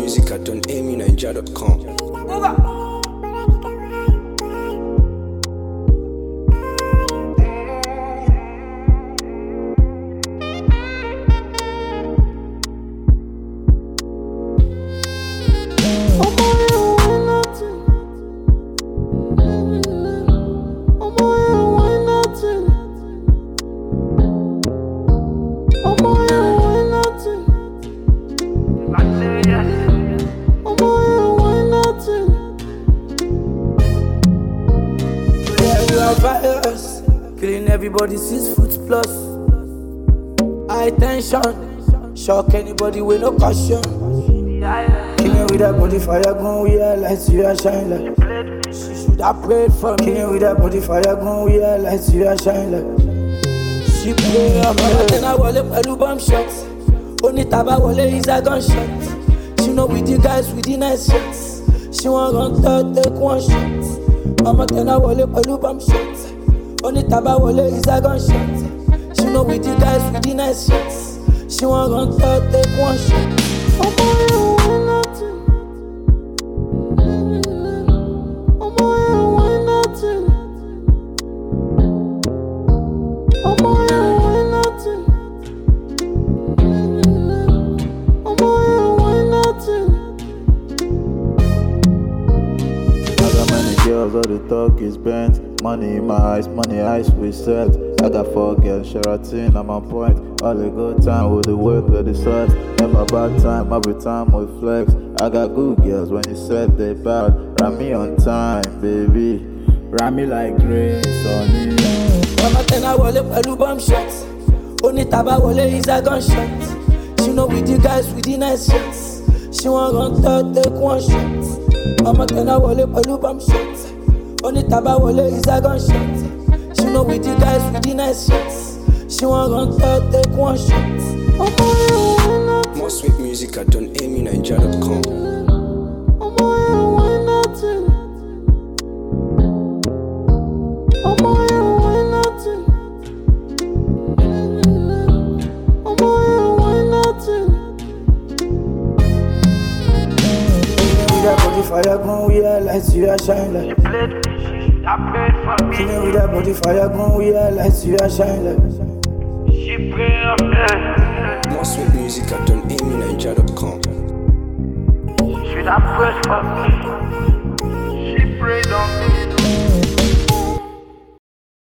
music at donamyninja.com. Virus, killing everybody 6 foot plus. High tension, shock anybody with no caution. Killing with that body fire gun, we are lights, you are shine like. She should have prayed for me. Killing with that body fire gun, we are lights, you are shine like. She pray on me. Then I wale pẹ̀lú bomb shots. Only taba wale is a gunshot. She know with the guys with the nice shots. She want run third, take one shot. Mama tena wale pẹ̀lú bomb shot. Only taba wale is a gunshot. She know with the guys with the nice shots. She want run third, take one shot. Oh boy, why nothing? Oh boy, why nothing? Oh boy, why nothing? Oh boy, why nothing? Girls, all the talk is bent. Money in my eyes, money eyes we set. I got 4 girls, Sheraton, I'm on point. All the good time with the work of the size. Never bad time, every time we flex. I got good girls when you said they bad. Ram me on time, baby. Ram me like grace on you. Mama tena wale pẹ̀lú bomb shots. Only taba wale is a gunshot. She know with the guys with the nice shots. She want run third, take one shot. Mama tena wale pẹ̀lú bomb shots. Only taba wale is a gunshot. She know with the guys with the nice shots. She want run third, take one shot. Oh boy, why not? More sweet music at donamyninja.com. Oh boy, why nothing? Oh boy, why nothing? Oh boy, why nothing? With that body fire gun, we are lights, you are shine like. Killing with that body fire gun, we are lights, you are shine like. More sweet music at donamyninja.com. Should I press for me?